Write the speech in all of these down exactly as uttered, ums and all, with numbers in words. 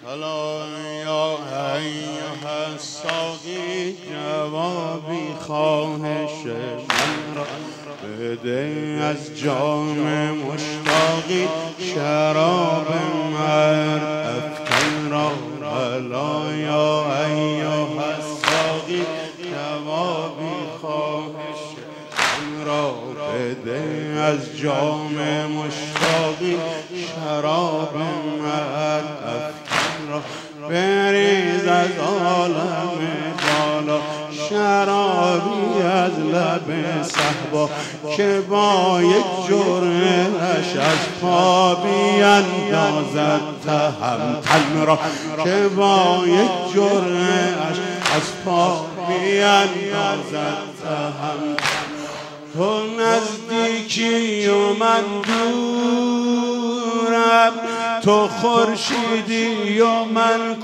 حالا یا ایها الساقی جوابی خواهش من را بده، از جام مشتاقی شراب من افکن را. حالا یا ایها الساقی جوابی خواهش من را بده، از جام مشتاقی شراب من افکن را. بریز از عالم بالا شرابی از لب صحبا، که با یک جرعه‌اش از پا بیندازد تهمتن را، که با یک جرعه‌اش از پا بیندازد تهمتن. تو نزدیکی و من دورم، تو خورشیدی و من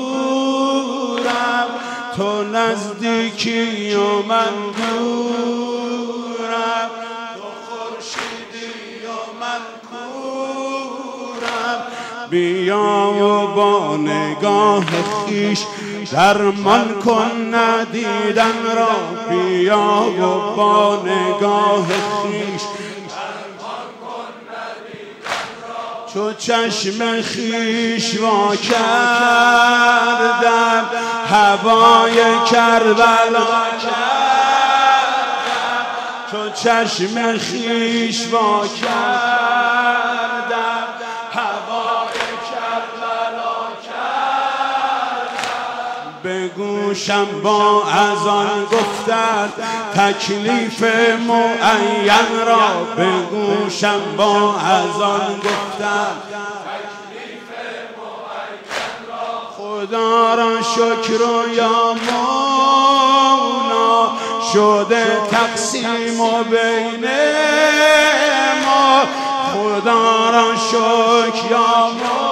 کورم. تو نزدیکی و من دورم، تو خورشیدی و من کورم. بیا و با نگاه خیش درمان کن ندیدن را، بیا و با نگاه خیش درمان کن ندیدن را. چو چشم خیش وا کردم هوای کربلا کردم، چو چشم خیش وا کردم هوای کربلا کردم. به گوشم با اذان گفتن تکلیف معین را، به گوشم با اذان گفتن تکلیف معین را. خدا را شکر و یا مولا شده تقسیم و بین ما. خدا را شکر یا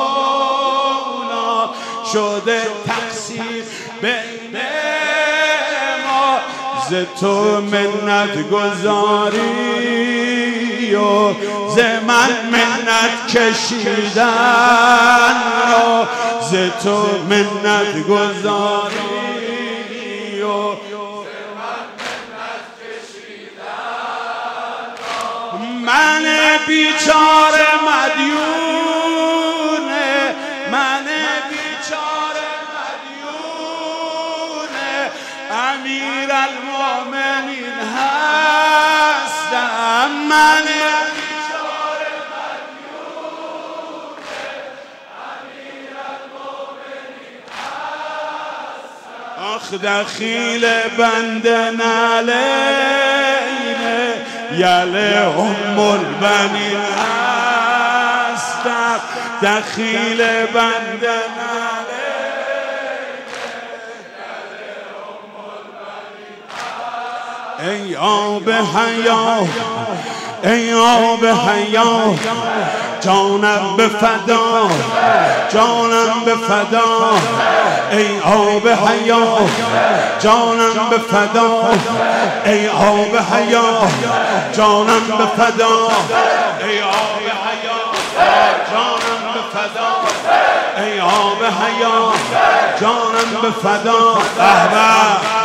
مولا شده تقسیم بین ما. ز تو منت گذاری و ز من منت کشیدن را، ز تو منت گذاری و من بیچاره مدیونه، من بیچاره مدیونه امیر المؤمنین هستم. من بیچاره مدیونه امیر المؤمنین هستم. آخ دخیل بنده نلینه یله ام البنین هستم. دخیل بنده نلینه یله ام البنین هستم. ای آب حیات ای آب حیات جانم به فدا، جانم به فدا. ای آب حیات جانم به فدا، ای آب حیات جانم به فدا. ای آب حیات جانم به فدا، ای آب حیات جانم به فدا. احباب